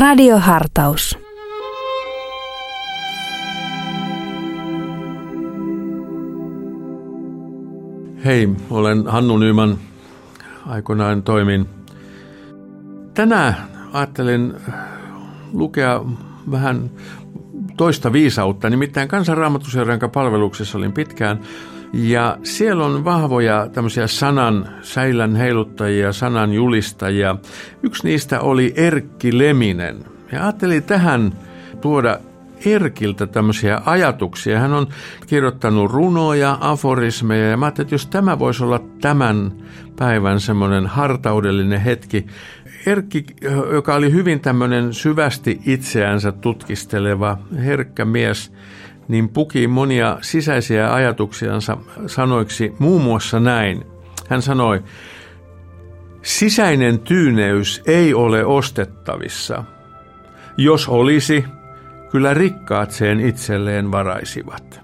Radiohartaus. Hei, olen Hannu Nyman. Aikoinaan toimin. Tänään ajattelin lukea vähän toista viisautta, nimittäin Kansanraamatuseuran palveluksessa olin pitkään. Ja siellä on vahvoja tämmöisiä sanan säilän heiluttajia, sanan julistajia. Yksi niistä oli Erkki Leminen. Ja ajattelin tähän tuoda Erkiltä tämmöisiä ajatuksia. Hän on kirjoittanut runoja, aforismeja ja mä ajattelin, että jos tämä voisi olla tämän päivän semmoinen hartaudellinen hetki. Erkki, joka oli hyvin tämmöinen syvästi itseänsä tutkisteleva, herkkä mies, niin puki monia sisäisiä ajatuksiansa sanoiksi muun muassa näin. Hän sanoi, sisäinen tyyneys ei ole ostettavissa. Jos olisi, kyllä rikkaat sen itselleen varaisivat.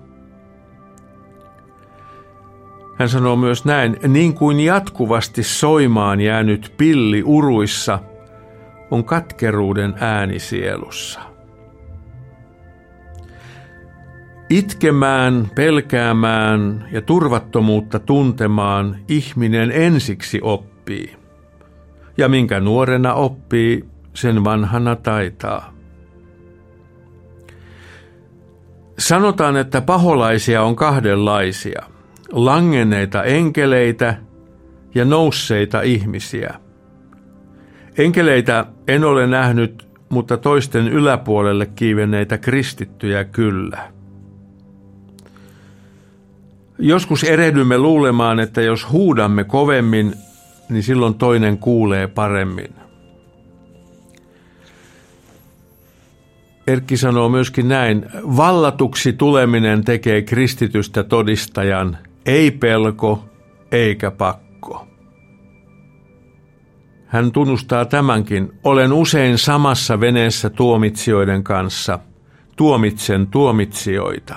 Hän sanoo myös näin, niin kuin jatkuvasti soimaan jäänyt pilli uruissa, on katkeruuden ääni sielussa. Itkemään, pelkäämään ja turvattomuutta tuntemaan ihminen ensiksi oppii. Ja minkä nuorena oppii, sen vanhana taitaa. Sanotaan, että paholaisia on kahdenlaisia. Langenneita enkeleitä ja nousseita ihmisiä. Enkeleitä en ole nähnyt, mutta toisten yläpuolelle kiivenneitä kristittyjä kyllä. Joskus erehdymme luulemaan, että jos huudamme kovemmin, niin silloin toinen kuulee paremmin. Erkki sanoo myöskin näin, vallatuksi tuleminen tekee kristitystä todistajan, ei pelko eikä pakko. Hän tunnustaa tämänkin, olen usein samassa veneessä tuomitsijoiden kanssa, tuomitsen tuomitsijoita.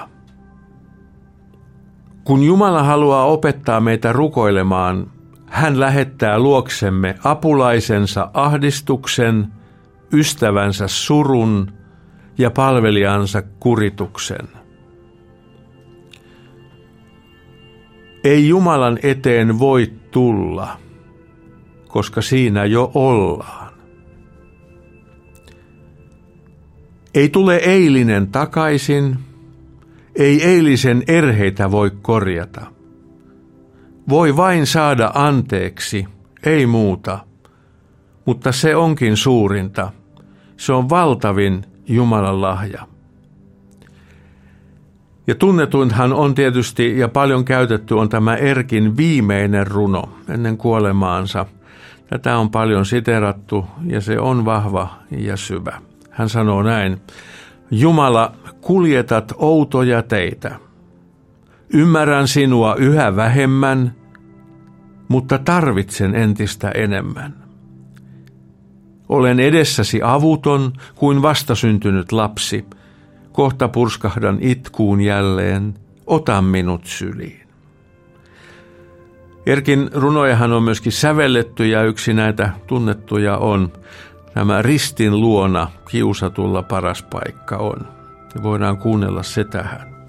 Kun Jumala haluaa opettaa meitä rukoilemaan, hän lähettää luoksemme apulaisensa ahdistuksen, ystävänsä surun ja palvelijansa kurituksen. Ei Jumalan eteen voi tulla, koska siinä jo ollaan. Ei tule eilinen takaisin, ei eilisen erheitä voi korjata. Voi vain saada anteeksi, ei muuta, mutta se onkin suurinta. Se on valtavin Jumalan lahja. Ja tunnetuinhan on tietysti ja paljon käytetty on tämä Erkin viimeinen runo ennen kuolemaansa. Tätä on paljon siteerattu ja se on vahva ja syvä. Hän sanoo näin, Jumala, kuljetat outoja teitä. Ymmärrän sinua yhä vähemmän, mutta tarvitsen entistä enemmän. Olen edessäsi avuton kuin vastasyntynyt lapsi. Kohta purskahdan itkuun jälleen, ota minut syliin. Erkin runojahan on myöskin sävelletty ja yksi näitä tunnettuja on tämä ristin luona kiusatulla paras paikka on. Ja voidaan kuunnella se tähän.